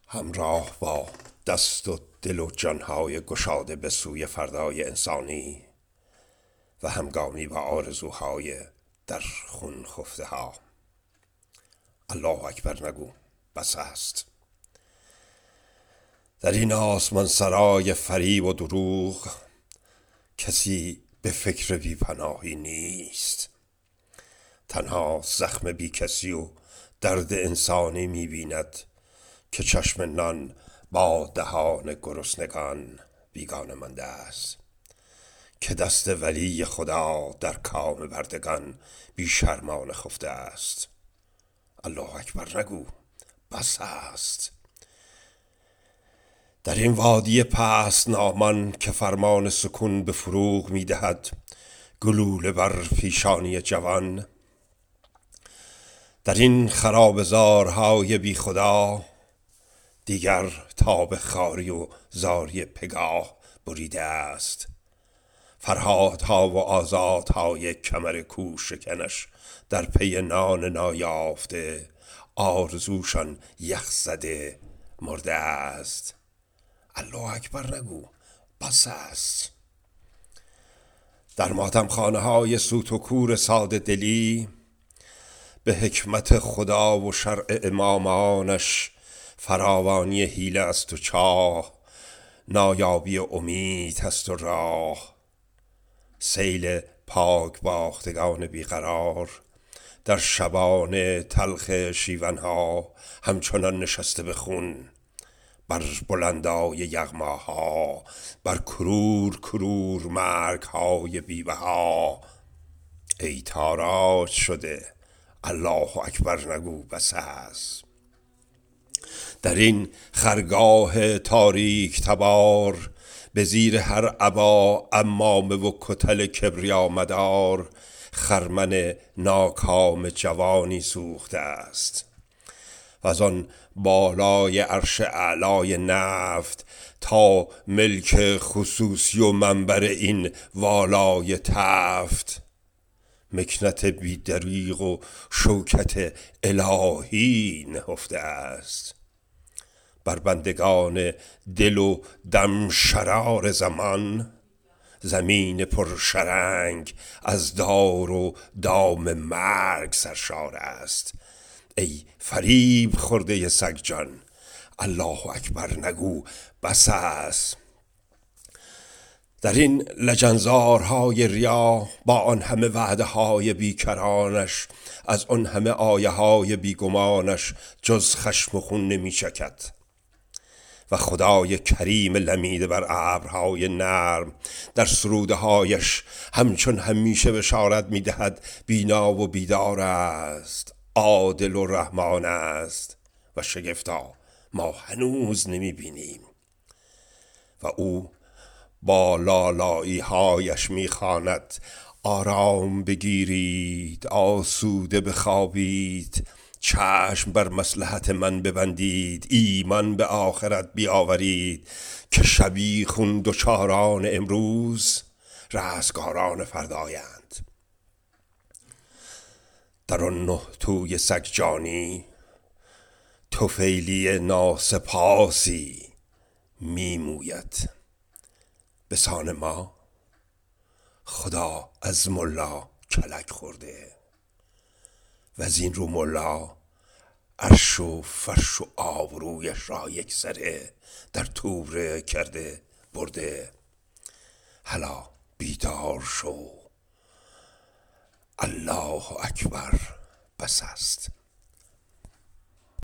همراه با دست و دل و جانهای گشاده به سوی فردای انسانی و همگامی با آرزوهای در خون خفته ها. الله اکبر نگو، بس است. در این آسمان سرای فریب و دروغ کسی به فکر بی پناهی نیست. تنها زخم بی کسی و درد انسانی می بیند که چشم نان با دهان گرسنگان بیگانه مانده است، که دست ولی خدا در کام بردگان بی شرمانه خفته است. الله اکبر نگو، بس است. در این وادی پست نامان که فرمان سکون به فروغ می دهد گلوله بر پیشانی جوان، در این خرابزارهای بی خدا دیگر تاب خاری و زاری پگاه بریده است. فرهادها و آزادهای کمر کوش شکنش در پی نان نایافته آرزوشان یخ زده مرده است. الله اکبر نگو، بس است. در ماتمخانه های سوت و کور ساده دلی به حکمت خدا و شرع امامانش فراوانی حیله است و چاه، نایابی امید است و راه. سیل پاک باختگان بیقرار در شبان تلخ شیونها همچنان نشسته به خون بر بلندای یغماها، بر کرور کرور مرگ های بی‌بها. ای تاراج شده، الله اکبر نگو، بس است. در این خرگاه تاریک تبار به زیر هر عبا عمامه و کتل کبریا مدار خرمن ناکام جوانی سوخته است و از آن بالای عرش اعلای نفت تا ملک خصوصی و منبر این والای تفت مکنت بیدریغ و شوکت الهی نهفته است. بر بندگان دل و دم شرار زمان زمین پرشرنگ از دار و دام مرگ سرشار است. ای فریب خورده سگ جان، الله اکبر نگو، بس است. در این لجنزارهای ریا با آن همه وعده های بیکرانش، از آن همه آیه های بیگمانش جز خشم و خون نمی چکد و خدای کریم لمیده بر ابرهای نرم در سروده هایش همچون همیشه بشارت می دهد بینا و بیدار است، عادل و رحمان است و شگفتا ما هنوز نمی بینیم. و او با لالایی هایش می خواند آرام بگیرید، آسوده بخوابید، چشم بر مصلحت من ببندید، ایمان به آخرت بیاورید که شبیخون دچاران امروز رستگاران فردایند. در آن نه توی سگ جانی طفیلی ناسپاسی می موید به سان ما. خدا از ملا کلک خورده و از این رو ملا عرش و فرش و آبرویش را یک سره در توبره کرده برده. هلا بیدار شو، الله اکبر، بس است.